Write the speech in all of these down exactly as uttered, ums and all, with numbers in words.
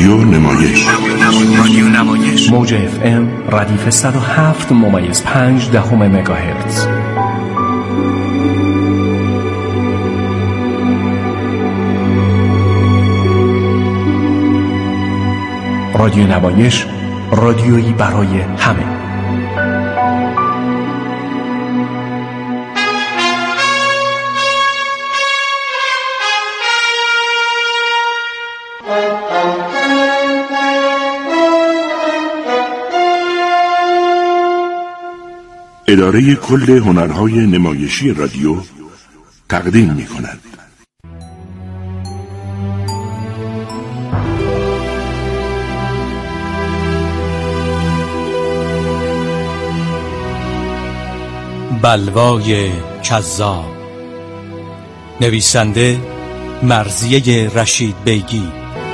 رادیو نمایش رادیو نمایش موج اف ام ردیف صد و هفت ممیز پنج دهم مگاهرتز. رادیو نمایش، رادیویی برای همه. اداره کل هنرهای نمایشی رادیو تقدیم می کند. بلوای کذاب، نویسنده مرضیه رشید بیگی.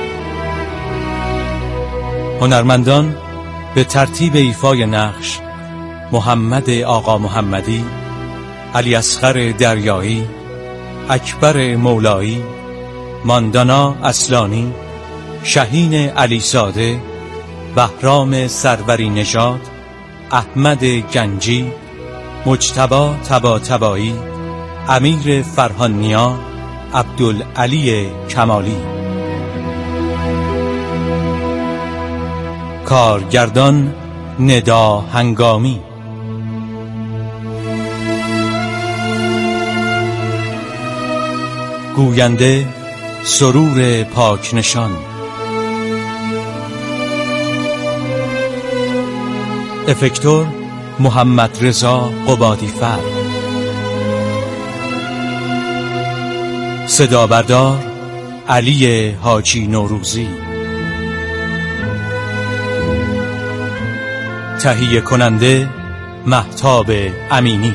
هنرمندان به ترتیب ایفای نقش: محمد آقا محمدی، علی اصغر دریایی، اکبر مولایی، ماندانا اصلانی، شهین علی ساده، بهرام سروری نژاد، احمد گنجی، مجتبی طباطبایی، امیر فرهانیا، عبدالعلی کمالی. کارگردان ندا هنگامی. گوینده سرور پاکنشان. افکتور محمد رضا قبادیفر. صدا بردار علی حاجی نوروزی. تهیه کننده مهتاب امینی.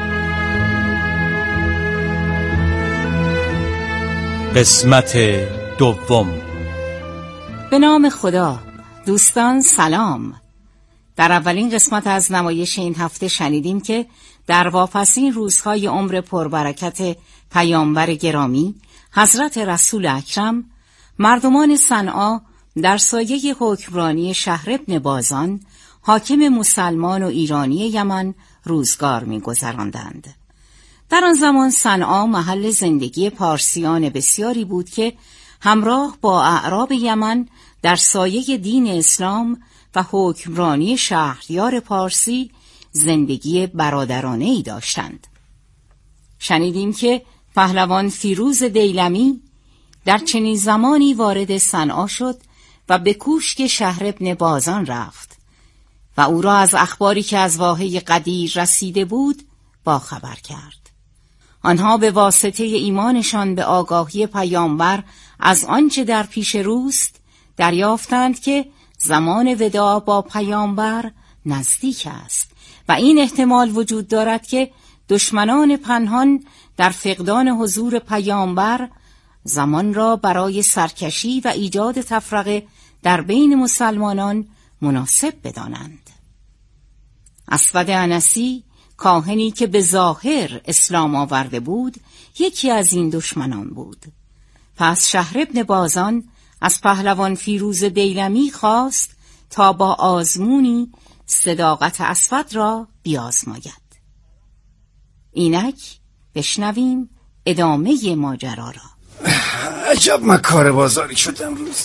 قسمت دوم. به نام خدا. دوستان سلام. در اولین قسمت از نمایش این هفته شنیدیم که در واپسین روزهای عمر پربرکت پیامبر گرامی حضرت رسول اکرم، مردمان صنعا در سایه حکمرانی شهر ابن بازان، حاکم مسلمان و ایرانی یمن، روزگار می‌گذراندند. در آن زمان صنعا محل زندگی پارسیان بسیاری بود که همراه با اعراب یمن در سایه دین اسلام و حکمرانی شهریار پارسی زندگی برادرانه‌ای داشتند. شنیدیم که پهلوان فیروز دیلمی در چنین زمانی وارد صنعا شد و به کوشک شهر ابن بازان رفت و او را از اخباری که از واحه قدیر رسیده بود باخبر کرد. آنها به واسطه ایمانشان به آگاهی پیامبر از آنچه در پیش روست دریافتند که زمان وداع با پیامبر نزدیک است و این احتمال وجود دارد که دشمنان پنهان در فقدان حضور پیامبر زمان را برای سرکشی و ایجاد تفرقه در بین مسلمانان مناسب بدانند. اسود انسی، کاهنی که به ظاهر اسلام آورده بود، یکی از این دشمنان بود. پس شهر ابن بازان از پهلوان فیروز دیلمی خواست تا با آزمونی صداقت اسود را بیازماید. اینک بشنویم ادامه ماجرا را. عجب مکار بازاری شد امروز.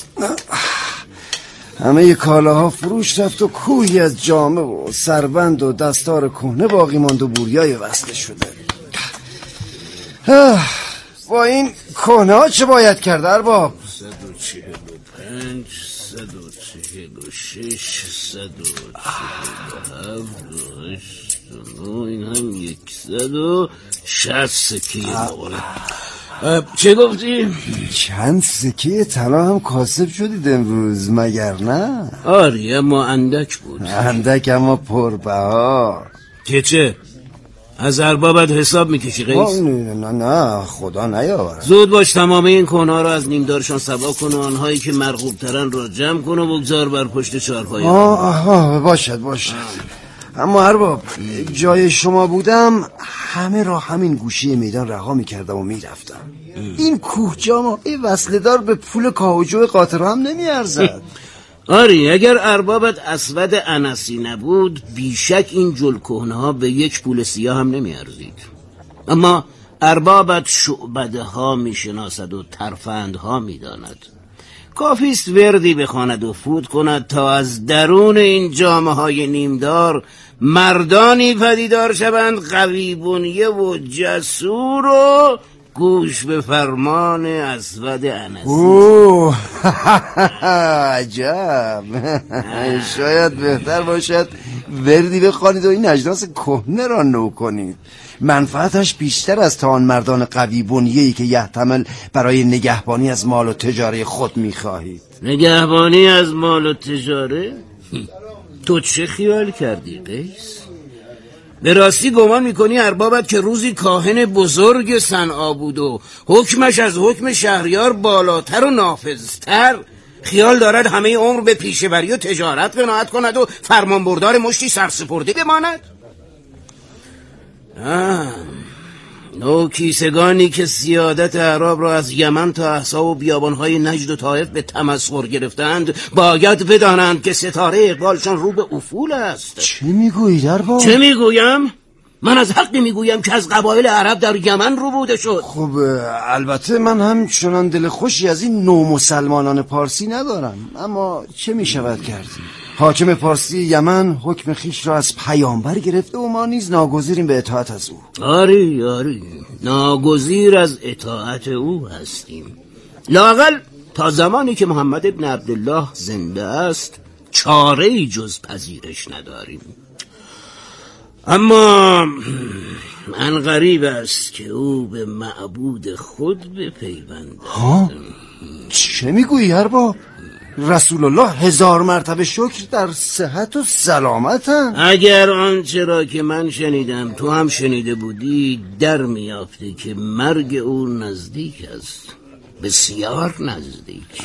همه کالاها فروش رفت و کوهی از جامه و سربند و دستار کهنه باقی ماند و بوریای وصله شده. با این کهنه ها چه باید کرد ارباب؟ صد و چهل و پنج، صد و چهل و شش، صد و چهل و هفت، و هشت و نو، این هم یکصد و شصت سکه مغرب. چه گفتی؟ چند سکه طلا هم کاسب شدید امروز مگر نه؟ آره اما اندک بود. اندک اما پربها. که چه؟ از اربابت حساب میکشی قیس؟ نه نه نه خدا نیاورد. زود باش تمام این کنها رو از نیمدارشان سبا کن و آنهایی که مرغوب ترن را جمع کن و بگذار بر پشت چارپایه. آه آه باشد باشد. اما ارباب جای شما بودم همه را همین گوشه میدان رها میکردم و میرفتم. این کوه جامعه وصله‌دار به پول کاوجو قاطر هم نمیارزد. آری اگر اربابت اسود انسی نبود بیشک این جلکهنه ها به یک پول سیاه هم نمیارزید. اما اربابت شعبده ها میشناسد و ترفند ها میداند. کافیست وردی بخواند و فوت کند تا از درون این جامه های نیمدار مردانی پدیدار شوند قوی بنیه و جسور و گوش به فرمان اسود انسی. اوه عجب. شاید بهتر باشد وردی بخوانید و این اجناس کهنه را نو کنید. منفعتش بیشتر از تا آن مردان قوی بنیه‌ای که یحتمل برای نگهبانی از مال و تجاره خود می‌خواهید. نگهبانی از مال و تجاره؟ تو چه خیال کردی قیس؟ به راستی گمان میکنی اربابت که روزی کاهن بزرگ صنعا بود و حکمش از حکم شهریار بالاتر و نافذتر خیال دارد همه عمر به پیشه‌وری و تجارت قناعت کند و فرمانبردار مشتی سرسپرده بماند؟ آه. نو کیسگانی که سیادت اعراب را از یمن تا احسا و بیابانهای نجد و طائف به تمسخر گرفتند باید بدانند که ستاره اقبالشان رو به افول است. چه میگویی ارباب؟ چه میگویم؟ من از حقی میگویم که از قبایل عرب در یمن رو بوده شد. خب البته من هم چنان دل خوشی از این نو مسلمانان پارسی ندارم، اما چه میشود کرد؟ حاکم پارسی یمن حکم خیش را از پیامبر گرفته و ما نیز ناگزیریم به اطاعت از او. آری آری ناگزیر از اطاعت او هستیم، لااقل تا زمانی که محمد ابن عبدالله زنده است چاره‌ای جز پذیرش نداریم. اما من غریب است که او به معبود خود بپیوندد. ها؟ چه میگویی ارباب؟ رسول الله هزار مرتبه شکر در صحت و سلامتن. اگر آنچه را که من شنیدم تو هم شنیده بودی در میافته که مرگ او نزدیک است، بسیار نزدیک.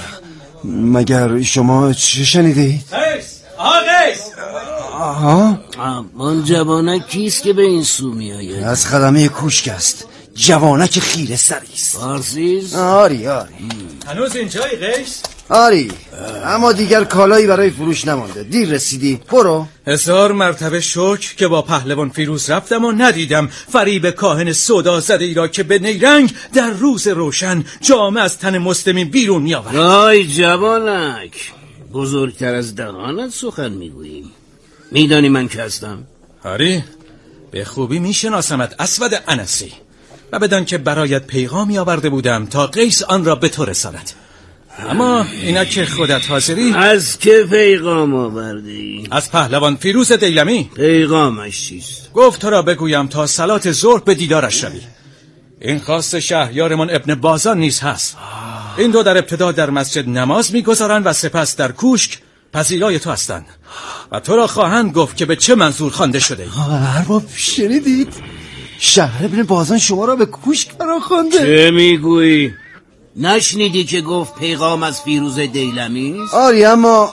مگر شما چه شنیدید؟ قیس! آقا قیس! آها؟ آن جوانک کیست که به این سو می آید؟ از خدمه کوشک است، جوانک خیره سریست. فارسیست؟ آری آری هنوز اینجایی قیس؟ آری اما دیگر کالایی برای فروش نمانده، دیر رسیدی، برو. هزار مرتبه شکر که با پهلوان فیروز رفتم و ندیدم فریب کاهن سودا زده ای را که به نیرنگ در روز روشن جامه از تن مسلمین بیرون می آورد. آی جوانک، بزرگتر از دهانت سخن میگوییم. میدانی من که هستم؟ آری به خوبی میشناسمت اسود انسی و بدان که برایت پیغامی آورده بودم تا قیس آن را به تو رساند. اما اینا که خودت حاضری. از که پیغام آورده ای؟ از پهلوان فیروز دیلمی. پیغامش چیست؟ گفت تو را بگویم تا صلات ظهر به دیدارش شوی. این خاص شهریارمان ابن بازان نیز هست. این دو در ابتدا در مسجد نماز میگذارند و سپس در کوشک پذیرای تو هستند و تو را خواهند گفت که به چه منظور خوانده شده ای. ارباب شنیدید؟ شهر ابن بازان شما را به کوشک فرا خوانده. چه میگویی؟ نشنیدی که گفت پیغام از فیروز دیلمی است؟ آری اما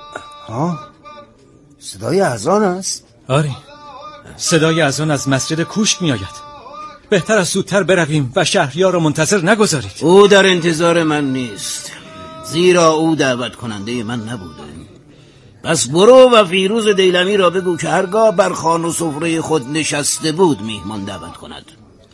ها صدای اذان است. آری صدای اذان از مسجد کوشک می آید. بهتر از زودتر برویم و شهریار را منتظر نگذارید. او در انتظار من نیست، زیرا او دعوت کننده من نبوده. پس برو و فیروز دیلمی را بگو که هرگاه بر خوان و سفره خود نشسته بود میهمان دعوت کند.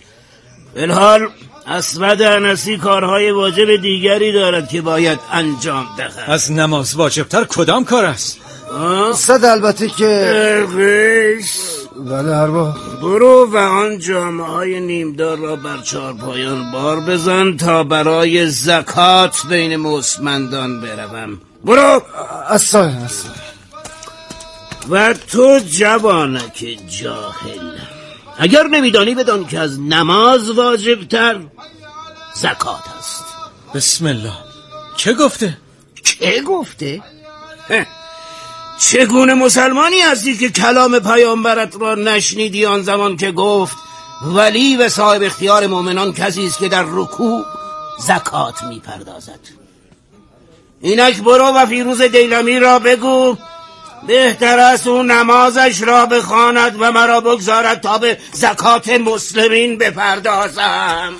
بالحال اسود انسی کارهای واجب دیگری دارد که باید انجام دهد. از نماز واجبتر کدام کار است؟ صد البته که قیس، بله ارباب. برو و آن جامعه های نیمدار را بر چهار پایان بار بزن تا برای زکات بین مستمندان بروم. برو. اصلا اصلا. و تو جوانک جاهل، اگر نمیدانی بدان که از نماز واجبتر زکات است. بسم الله. چه گفته؟ چه گفته؟ چگونه مسلمانی هستی که کلام پیامبرت را نشنیدی آن زمان که گفت ولی و صاحب اختیار مؤمنان کسی است که در رکوع زکات میپردازد؟ اینک برو و فیروز دیلمی را بگو بهتر است او نمازش را بخواند و مرا بگذارد تا به زکات مسلمین بپردازم.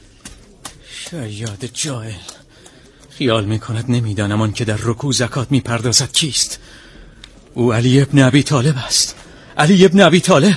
شیاد جاهل خیال میکند نمیدانم آن که در رکوع زکات میپردازد کیست. او علی ابن ابی طالب است. علی ابن ابی طالب.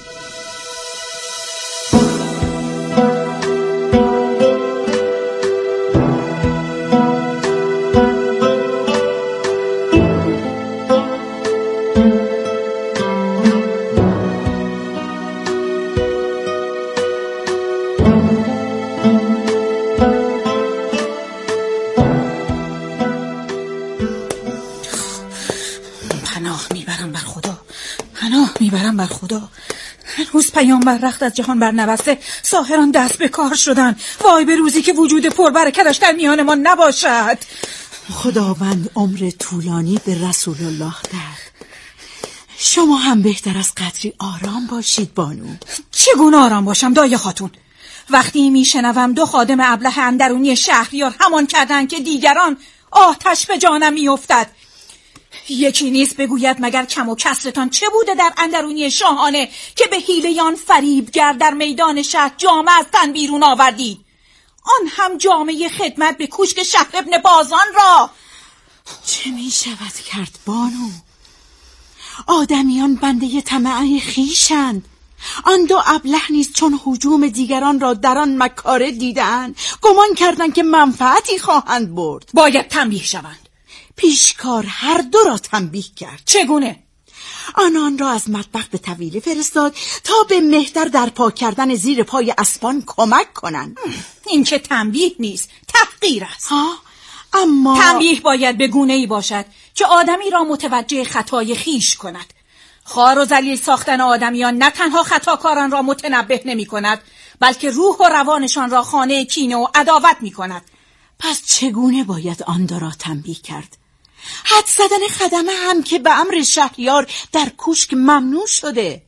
میبرم بر خدا. هنوز پیامبر رخت از جهان برنبسته، ساحران دست به کار شدن. وای به روزی که وجود پربرکتش در میان ما نباشد. خداوند عمر طولانی به رسول الله داد. شما هم بهتر از قدری آرام باشید بانو. چگونه آرام باشم دایه خاتون؟ وقتی میشنوم دو خادم ابله اندرونی شهریار همان کردند که دیگران آتش به جانم میافتد. یکی نیست بگوید مگر کم و کسرتان چه بوده در اندرونی شاهانه که به حیله فریبگر در میدان شهر جامه از تن بیرون آوردی، آن هم جامه خدمت به کوشک شهر ابن بازان را. چه می شود کرد بانو؟ آدمیان بنده طمع خویشند. آن دو ابله نیست چون هجوم دیگران را در آن مکاره دیدند گمان کردند که منفعتی خواهند برد. باید تنبیه شوند. پیشکار هر دو را تنبیه کرد. چگونه؟ آنان را از مطبخ به طویله فرستاد تا به مهتر در پاک کردن زیر پای اسبان کمک کنند. این که تنبیه نیست، تحقیر است. ها؟ اما تنبیه باید به گونه‌ای باشد که آدمی را متوجه خطای خیش کند. خوار و ذلیل ساختن آدمیان نه تنها خطاکاران را متنبه نمی کند، بلکه روح و روانشان را خانه کینه و عداوت می کند. پس چگونه باید آن دو را تنبیه کرد؟ حد زدن خدمه هم که به امر شهریار در کوشک ممنوع شده.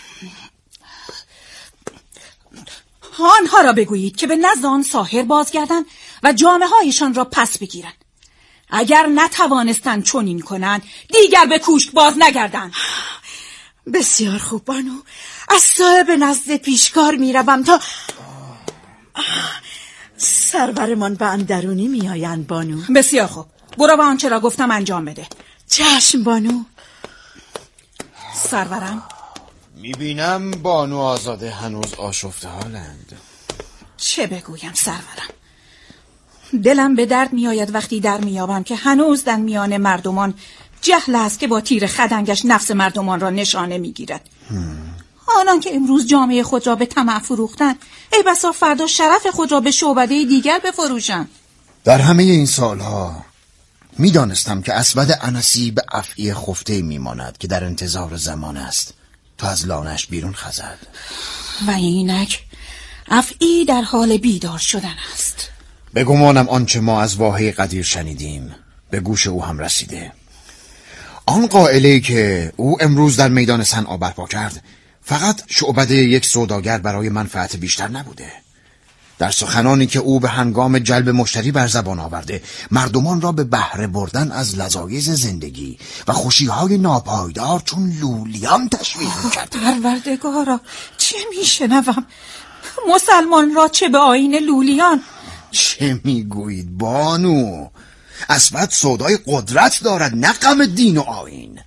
آنها را بگویید که به نزد آن ساحر بازگردند و جامه هایشان را پس بگیرند. اگر نتوانستند چنین کنند دیگر به کوشک باز نگردند. بسیار خوب بانو، از صاحب نزد پیشکار می روم تا سرورمان به اندرونی می آیند بانو. بسیار خوب، برو و آنچه را گفتم انجام بده. چشم بانو. سرورم، می بینم بانو آزاده هنوز آشفته حالند. چه بگویم سرورم؟ دلم به درد می آید وقتی در می یابم که هنوز در میان مردمان جهل است که با تیر خدنگش نفس مردمان را نشانه می گیرد. آنان که امروز جامعه خود را به طمع فروختند، ای بسا فردا شرف خود را به شعبده دیگر بفروشند. در همه این سالها می دانستم که اسود انسی به افعی خفته می ماند که در انتظار زمان است تا از لانش بیرون خزد. و اینک افعی در حال بیدار شدن است. به گمانم آنچه ما از واهی قدیر شنیدیم به گوش او هم رسیده. آن قائله‌ای که او امروز در میدان صنعا برپا کرد فقط شعبده یک سوداگر برای منفعت بیشتر نبوده. در سخنانی که او به هنگام جلب مشتری بر زبان آورده مردمان را به بهره بردن از لذایذ زندگی و خوشی‌های ناپایدار چون لولیان تشویق می‌کرد. پروردگارا، چه میشنوم؟ مسلمان را چه به آیین لولیان؟ چه میگویید بانو؟ اسود سودای قدرت دارد، نه غم دین و آیین.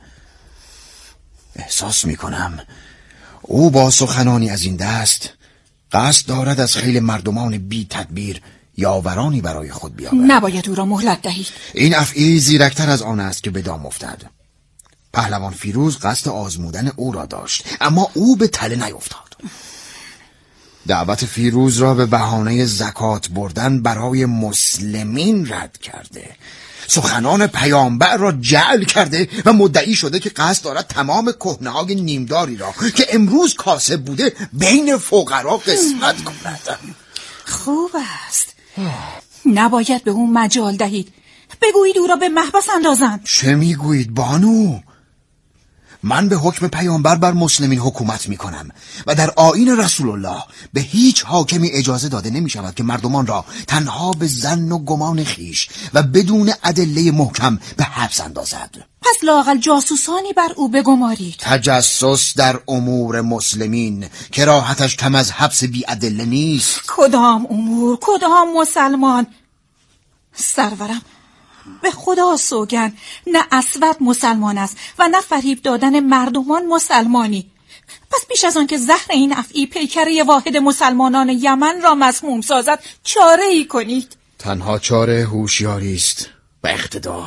احساس میکنم او با سخنانی از این دست قصد دارد از خیل مردمان بی تدبیر یاورانی برای خود بیاورد. نباید او را مهلت دهید. این افعی زیرکتر از آن است که به دام افتد. پهلوان فیروز قصد آزمودن او را داشت، اما او به تله نیفتاد. دعوت فیروز را به بهانه زکات بردن برای مسلمین رد کرده. سخنان پیامبر را جعل کرده و مدعی شده که قصد دارد تمام کهنه‌های نیمداری را که امروز کاسب بوده بین فقرا قسمت کند. خوب است. نباید به او مجال دهید. بگویید او را به محبس اندازند. چه میگویید بانو؟ من به حکم پیامبر بر مسلمین حکومت می کنم و در آیین رسول الله به هیچ حاکمی اجازه داده نمی شود که مردمان را تنها به ظن و گمان خیش و بدون ادله محکم به حبس اندازد. پس پس لااقل جاسوسانی بر او بگمارید. تجسس در امور مسلمین که راحتش کم از حبس بی ادله نیست. کدام امور؟ کدام مسلمان؟ سرورم، به خدا سوگن، نه اسود مسلمان است و نه فریب دادن مردمان مسلمانی. پس پیش از آن که زهر این افعی پیکره واحد مسلمانان یمن را مسموم سازد چاره ای کنید. تنها چاره هوشیاری است و اقتدار.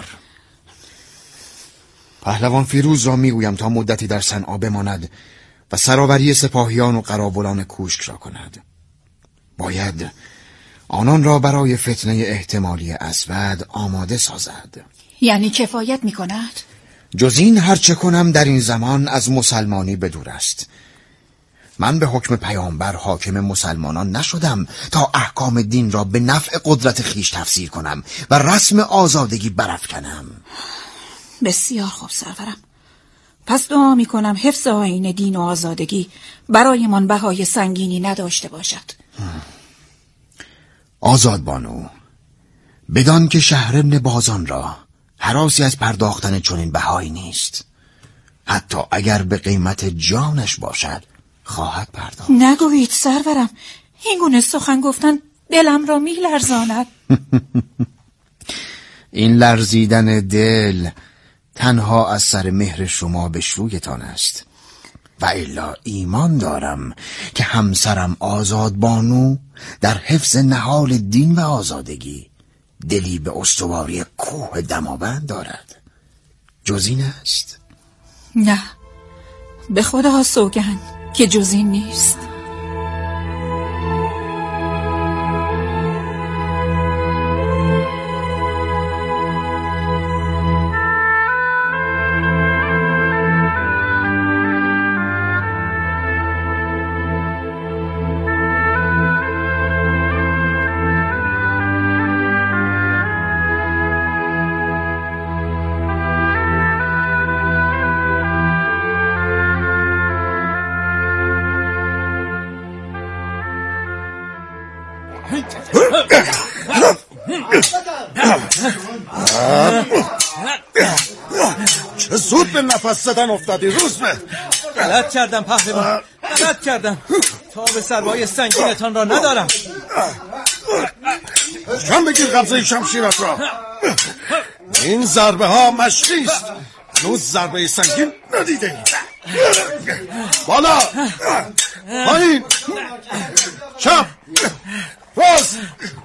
پهلوان فیروز را میگویم تا مدتی در صنعا بماند و سرآوری سپاهیان و قراولان کوشک را کند. باید آنان را برای فتنه احتمالی اسود آماده سازد. یعنی کفایت می کند؟ جز این هرچه کنم در این زمان از مسلمانی بدور است. من به حکم پیامبر حاکم مسلمانان نشدم تا احکام دین را به نفع قدرت خیش تفسیر کنم و رسم آزادگی برافکنم. بسیار خوب سرورم. پس دعا می کنم حفظ آیین دین و آزادگی برای من بهای سنگینی نداشته باشد. آزاد بانو، بدان که شهر ابن بازان را هراسی از پرداختن چنین بهایی نیست. حتی اگر به قیمت جانش باشد خواهد پرداخت. نگویید سرورم، این گونه سخن گفتن دلم را می لرزاند. این لرزیدن دل تنها از سر مهر شما به شویتان است. و الا ایمان دارم که همسرم آزاد بانو در حفظ نهال دین و آزادگی دلی به استواری کوه دماوند دارد. جز این است؟ نه، به خدا سوگند که جز این نیست. چه زود به نفس زدن افتادی روزمه. غلط کردم پهلوان، غلط کردم. تا به سربای سنگینتان را ندارم. کم بگیر قبضه شمشیرت را. این ضربه ها مشقی است. هنوز ضربه سنگین ندیده ای. بالا، پایین، چپ، راست.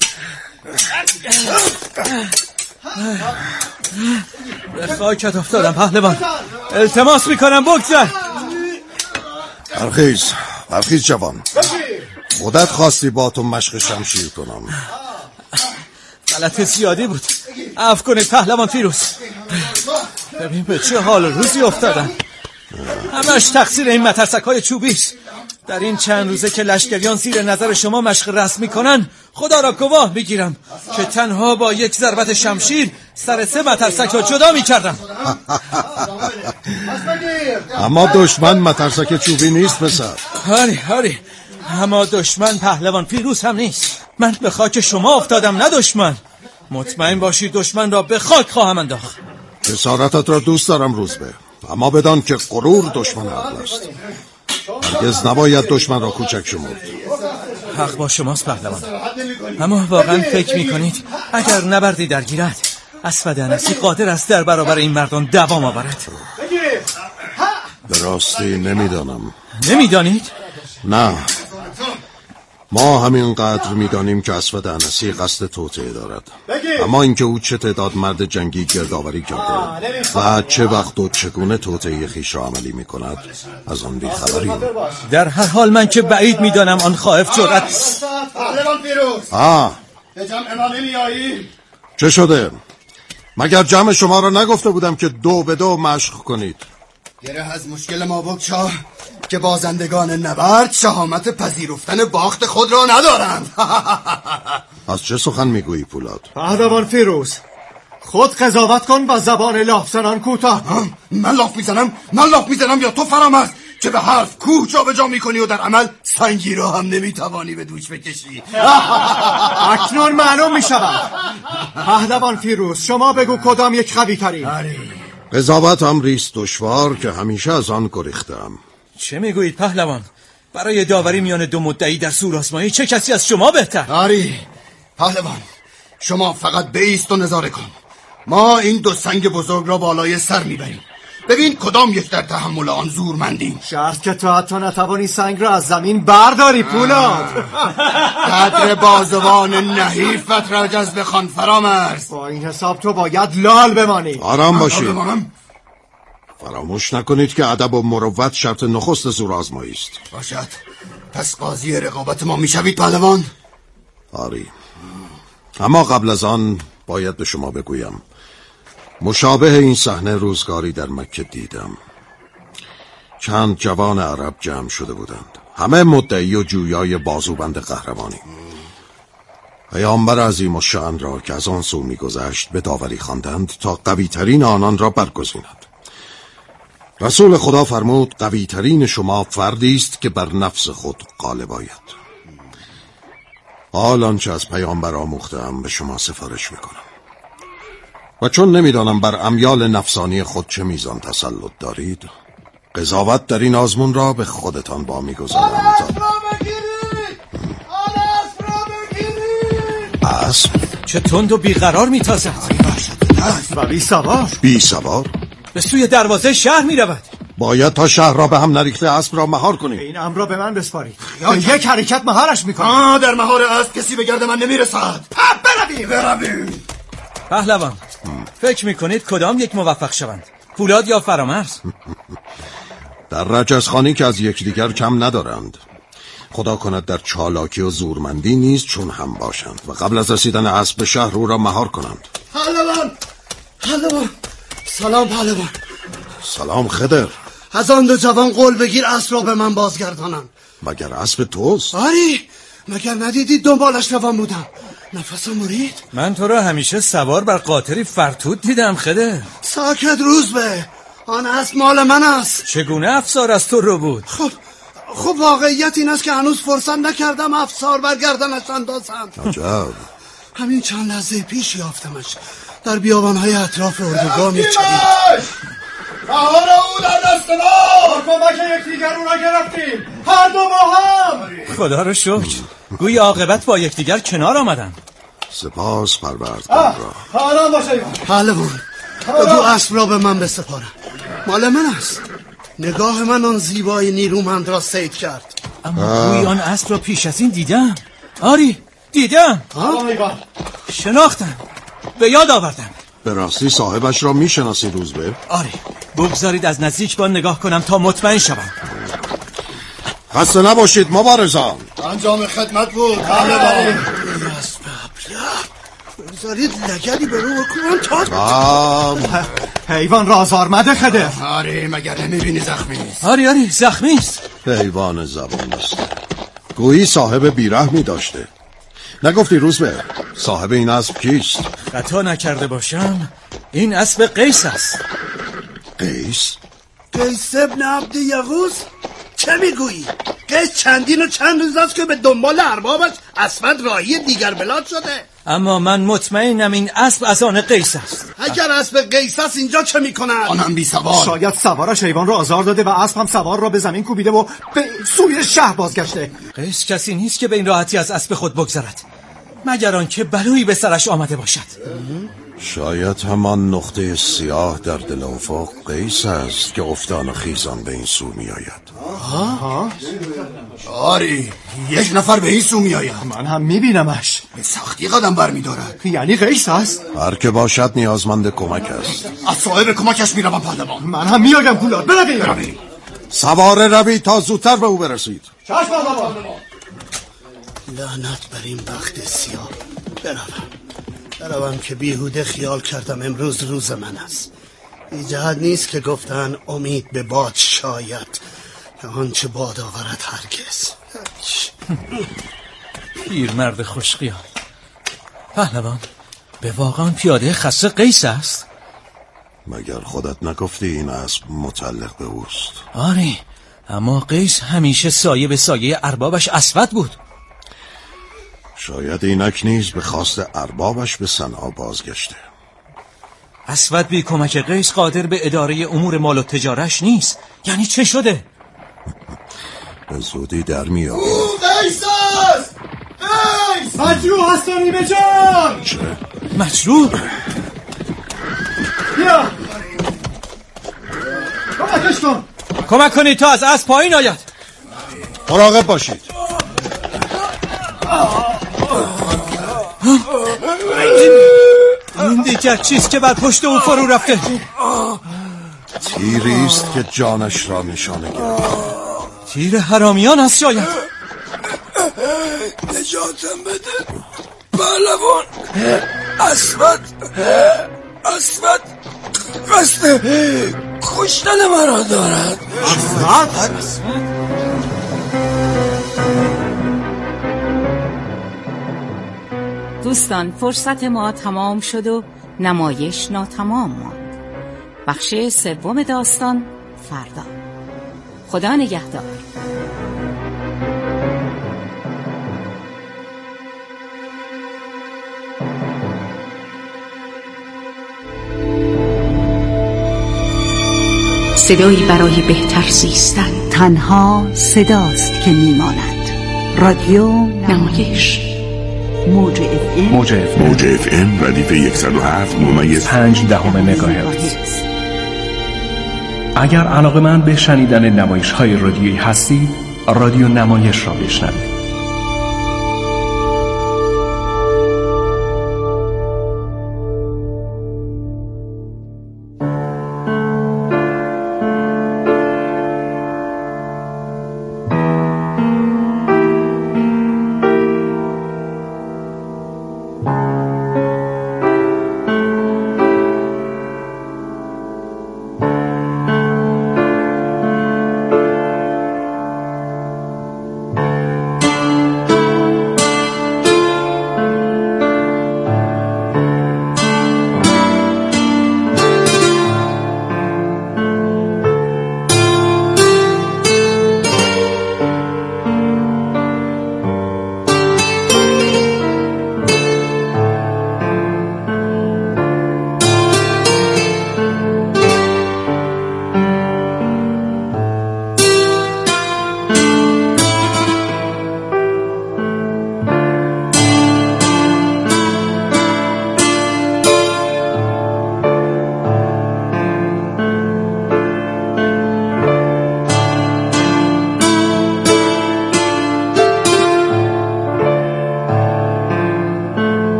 به خاکت افتادم پهلوان، التماس میکنم بگذر. برخیز، برخیز جوان. خودت خواستی با تو مشق شمشیر کنم. غلط زیادی بود، عفو کنید پهلوان فیروز. ببین به چه حال روزی افتادم. همش تقصیر این مترسک های چوبی است. در این چند روزه که لشکریان زیر نظر شما مشق رسمی کنن، خدا را گواه میگیرم که تنها با یک ضربت شمشیر سر سه مترسک را جدا میکردم. اما دشمن مترسک چوبی نیست پسر. هاری هاری، اما دشمن پهلوان فیروز هم نیست. من به خاک شما افتادم نه دشمن. مطمئن باشید دشمن را به خاک خواهم انداخت. جسارتت را دوست دارم روزبه، اما بدان که غرور دشمن عقل است. هرگز نباید دشمن را کوچک شمرد. حق با شماست پهلوان، اما واقعا فکر میکنید اگر نبردی درگیرد اسود انسی قادر است در برابر این مردان دوام آورد؟ به راستی نمیدانم. نمیدانید؟ نه، ما همینقدر میدانیم که اسود انسی قصد توطئه دارد، اما اینکه او چه تعداد مرد جنگی گردآوری کرده و چه وقت و چگونه توطئه خویش را عملی میکند از آن بیخبریم. در هر حال من که بعید میدانم آن خائف جرأت. پهلوان فیروز، آه به جمع ما نمیایی؟ چه شده؟ مگر جمع شما را نگفته بودم که دو به دو مشق کنید؟ گره از مشکل ما بگشا که بازندگان نبرد شهامت پذیرفتن باخت خود را ندارند. از چه سخن میگویی پولاد؟ پهلوان فیروز، خود قضاوت کن با زبان لاف زنان کوتاه. من لاف میزنم؟ من لاف میزنم یا تو فرامرز که به حرف کوه جا به جا میکنی و در عمل سنگی را هم نمیتوانی به دوش بکشی؟ اکنون معلوم میشود. پهلوان فیروز، شما بگو کدام یک قوی تری؟ قضاوت امریست دشوار که همیشه از آن گریختم. چه میگویید پهلوان؟ برای داوری میان دو مدعی در زورآزمایی چه کسی از شما بهتر؟ آری پهلوان، شما فقط بایست و نظاره کن. ما این دو سنگ بزرگ را بالای سر میبریم. ببین کدام یک در تحمل آن زورمندیم. شرط که تو حتی نتوانی سنگ را از زمین برداری پولاد. قدر بازوان نحیفت را جذب خان فرامرز. با این حساب تو باید لال بمانی. آرام باشید. فراموش نکنید که ادب و مروت شرط نخست زورآزمایی است. باشد. پس قاضی رقابت ما میشوید پهلوان؟ آری. اما قبل از آن باید به شما بگویم مشابه این صحنه روزگاری در مکه دیدم. چند جوان عرب جمع شده بودند، همه مدعی و جویای بازوبند قهرمانی. پیامبر عظیم الشأن را که از آن سو می‌گذشت به داوری خواندند تا قوی ترین آنان را برگزیند. رسول خدا فرمود قوی ترین شما فردی است که بر نفس خود غالب آید. حال آنچه از پیامبر آموختم به شما سفارش میکنم و چون نمیدانم بر امیال نفسانی خود چه میزان تسلط دارید، قضاوت در این آزمون را به خودتان با میگذارم. اسب چه تند و بیقرار میتازد و بی سوار بی سوار به سوی دروازه شهر میرود. باید تا شهر را به هم نریخته اسب را مهار کنید. این امر را به من بسپارید. یک حرکت مهارش میکنم. آه در مهار اسب کسی به گرد من نمیرسد. برویم برویم. پهلوان فکر میکنید کدام یک موفق شوند، پولاد یا فرامرز؟ در رجزخانی که از یکدیگر کم ندارند. خدا کند در چالاکی و زورمندی نیز چون هم باشند و قبل از رسیدن اسب به شهر او را مهار کنند. پهلوان پهلوان سلام پهلوان. سلام خضر. از آن دو جوان قول بگیر اسب را به من بازگردانند. مگر اسب توست؟ آری مگر ندیدید دنبالش روان بودم، نفسم مرید. من تو را همیشه سوار بر قاطری فرتود دیدم خضر. ساکت روزبه، آن اسب مال من است. چگونه افسار از تو رو بود؟ خب خب واقعیت این است که هنوز فرصت نکردم افسار بر گردنش اندازم. عجب. همین چند لحظه پیش یافتمش در بیابانهای اطراف اردوگاه میچرید. مهار او در دست ما. کمک یکدیگر او را گرفتیم، هر دو با هم. خدا رو شکر، گوی عاقبت با یکدیگر کنار آمدن. سپاس پروردگار را. آرام باشه پهلوان، بگو اسب را به من بسپارم، مال من است. نگاه من آن زیبای نیرومند را صید کرد. اما گوی آن اسب را پیش از این دیدم. آری دیدم، شناختم، به یاد آوردم. به راستی صاحبش را میشناسی روزبه؟ آری، بگذارید از نزدیک با نگاه کنم تا مطمئن شوم. خسته نباشید مبارزان. انجام خدمت بود پهلوان. بگذارید لگدی به رو بکنم تا حیوان رازآرمده خده. آری مگر نمیبینی زخمی است؟ آری آری زخمی است. حیوان زبان است، گویی صاحب بیرحمی داشته. نگفتی روزبه صاحب این اسب کیست؟ خطا نکرده باشم این اسب قیس است. قیس؟ قیس ابن عبد یغوث؟ چه میگویی؟ قیس چندین و چند روز است که به دنبال اربابش اسفند راهی دیگر بلاد شده. اما من مطمئنم این اسب از آن قیس است. اگر اسب قیس است اینجا چه میکند؟ آن هم بی سوار. شاید سوارش حیوان را آزار داده و اسب هم سوار را به زمین کوبیده و به سوی شهر بازگشته. قیس کسی نیست که به این راحتی از اسب خود بگذرد، مگر آنکه بلایی به سرش آمده باشد. شاید همان نقطه سیاه در دل افق قیس است که افتان و خیزان به این سو می آید. ها؟ آری یک نفر به این سو می آید. من هم می بینمش. به سختی قدم بر می دارد. یعنی قیس است؟ هر که باشد نیازمند کمک است. از صاحب کمکش می روم پهلوان. من هم می آیم پولاد. بروید بروید. سواره روید تا زودتر به او برسید. چشم بابا. لعنت بر این بخت سیاه. بروم بروم که بیهوده خیال کردم امروز روز من است. این جهت نیست که گفتن امید به باد شاید، آنچه باد آورد هرگز. پیرمرد خوشخیال. پهلوان به واقعا پیاده خسته قیس است؟ مگر خودت نگفتی این اسب متعلق به اوست؟ آره، اما قیس همیشه سایه به سایه اربابش اسود بود. شاید اینک نیز به خواست اربابش به صنعا بازگشته. اسود بی کمک قیس قادر به اداره امور مال و تجارش نیست. یعنی چه شده؟ به زودی در میاد. او قیس است! قیس! مجروح هست و نیمه جان! چه؟ مجروح؟ بیا! کمکش کن! کمک کنید تا از اسب پایین آید. مراقب باشید. این دیگر چیست که بر پشت او فرو رفته؟ تیری است که جانش را نشانه گرفت. تیر حرامیان است شاید. نجاتم بده پهلوان. اسود اسود قصد کشتن مرا دارد. اسود؟ دوستان، فرصت ما تمام شد و نمایش ناتمام ماند. بخش سوم داستان فردا. خدا نگهدار. صدایی برای بهتر زیستن. تنها صداست که میماند. رادیو نمایش. موج اف ام موج اف ام موج اف ام ردیف صد و هفت ممیز پنج دهم مگاهرتز. اگر علاقه‌مند به شنیدن نمایش های رادیویی هستید، رادیو نمایش را بشنوید.